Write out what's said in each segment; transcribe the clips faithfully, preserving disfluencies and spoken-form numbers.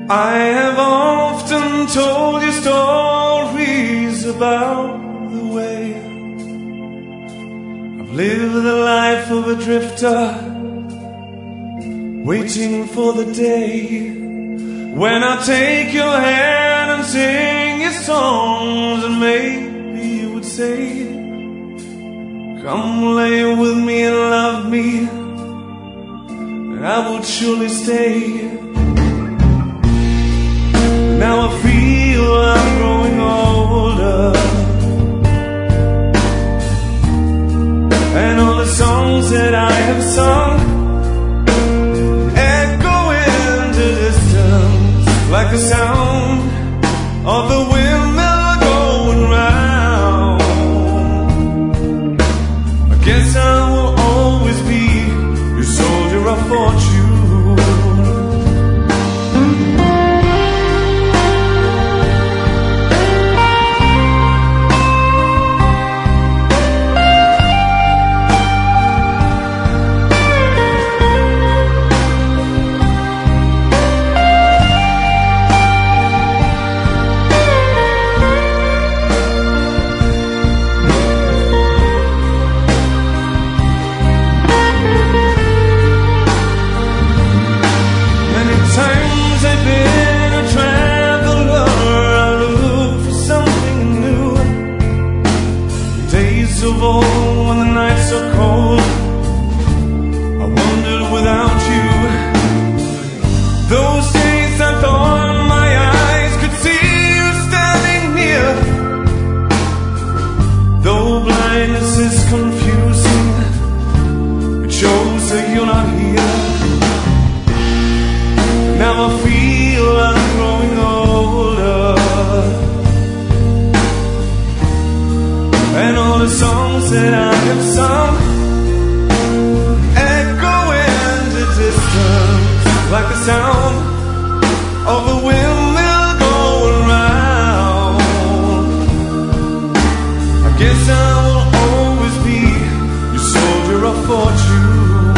I have often told you stories about the way I've lived the life of a drifter, waiting for the day when I take your hand and sing your songs, and maybe you would say, come lay with me and love me, and I would surely stay. Now I feel I'm growing older, and all the songs that I have sung echo into distance like the sound of the windmill going round. I guess I will always be your soldier of fortune. Of old, when the nights are cold, I wondered without you. Those days I thought my eyes could see you standing near. Though blindness is confusing, it shows that you're not here. Now I feel I'm growing older, and all the songs that I have sung echo into distance like the sound of a windmill going round. I guess I will always be your soldier of fortune.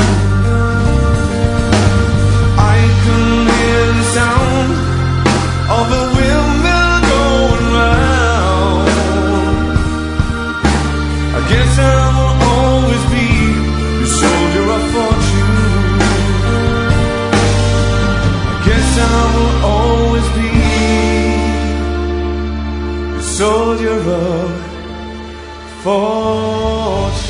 I can hear the sound of a windmill going round. I guess I will always be your soldier of fortune. I guess I will always be your soldier of fortune.